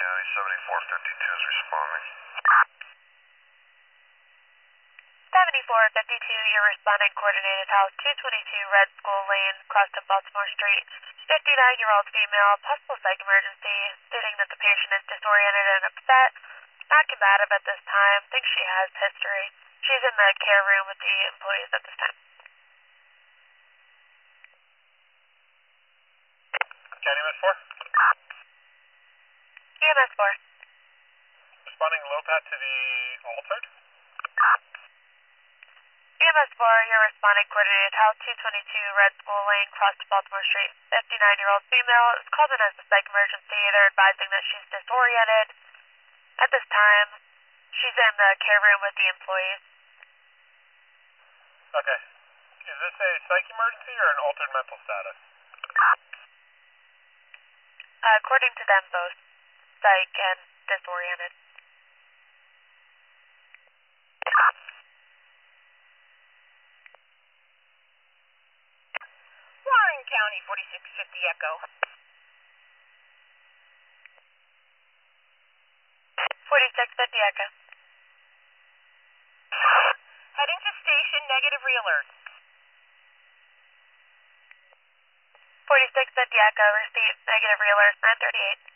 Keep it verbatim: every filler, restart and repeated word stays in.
County, seventy-four fifty-two is responding. seventy-four fifty-two, you're responding coordinated house two twenty-two Red School Lane, cross to Baltimore Street. fifty-nine-year-old female, possible psych emergency, stating that the patient is disoriented and upset, not combative at this time, thinks she has history. She's in the care room with the employees at this time. County M S four? E M S four. Responding low pat to the altered? E M S four, you're responding coordinated house two twenty-two Red School Lane, cross to Baltimore Street. fifty-nine-year-old female is called in as a psych emergency. They're advising that she's disoriented. At this time, she's in the care room with the employees. Okay. Is this a psych emergency or an altered mental status? Uh, according to them, both psych and disoriented. Warren County, forty-six fifty Echo. forty-six fifty Echo. Heading to station, negative re-alert. forty-six fifty Echo, receive negative realert nine thirty-eight.